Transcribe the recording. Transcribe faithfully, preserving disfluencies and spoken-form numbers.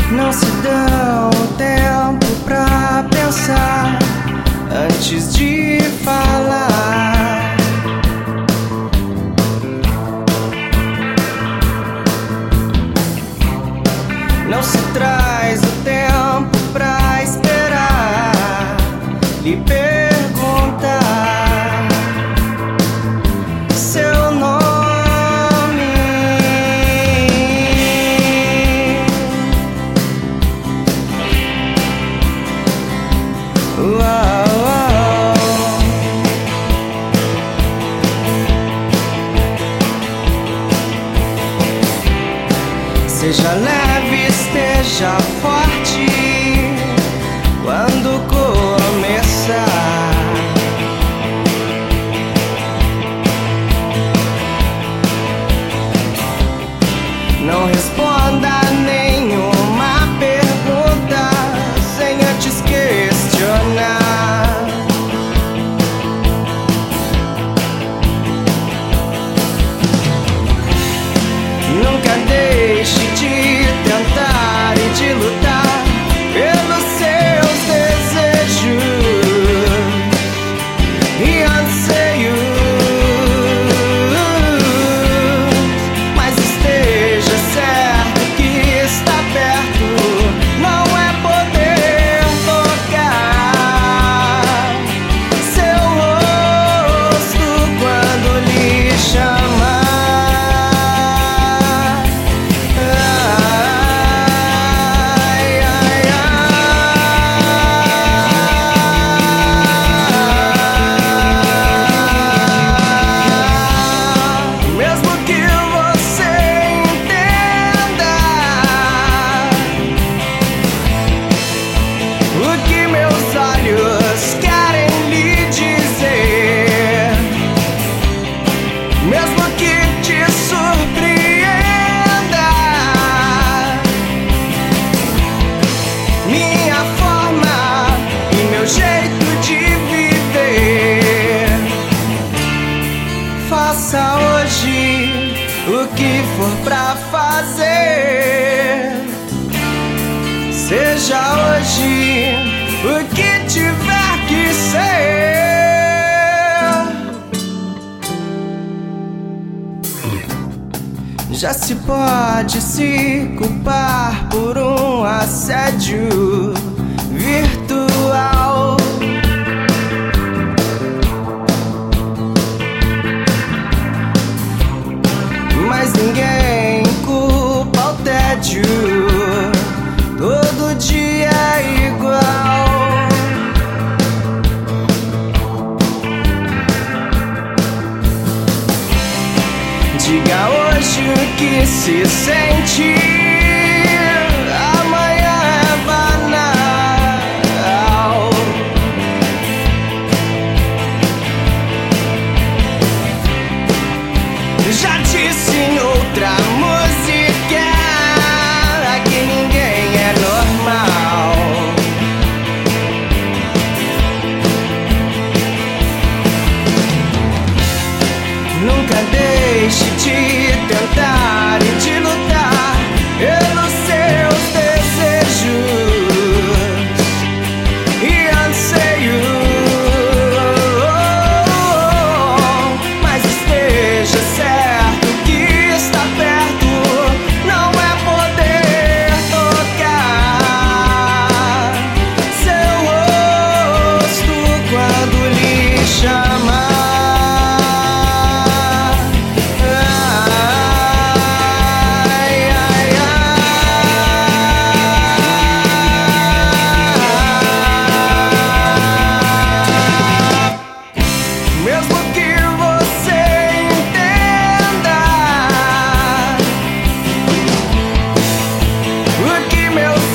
não se dão o tempo pra pensar antes de falar. Não se traz o tempo pra esperar, lhe perguntar seu nome. Uau, uau. Seja leve, esteja forte quando começar. Não responda nenhuma pergunta sem antes questionar. Nunca deixe de tentar e de lutar pelos seus desejos e anseios, mas esteja certo que está perto não é poder tocar seu rosto quando lhe chamar. Faça hoje o que for pra fazer. Seja hoje o que tiver que ser. Já se pode se culpar por um assédio virtual. Mas ninguém culpa o tédio, todo dia é igual. Diga hoje o que se sente, amanhã é banal. Já disse em outra música que ninguém é normal. Nunca deixe de tentar e de lutar pelos seus desejos e anseios, mas esteja certo que está perto não é poder tocar seu rosto quando lhe chamar. Meus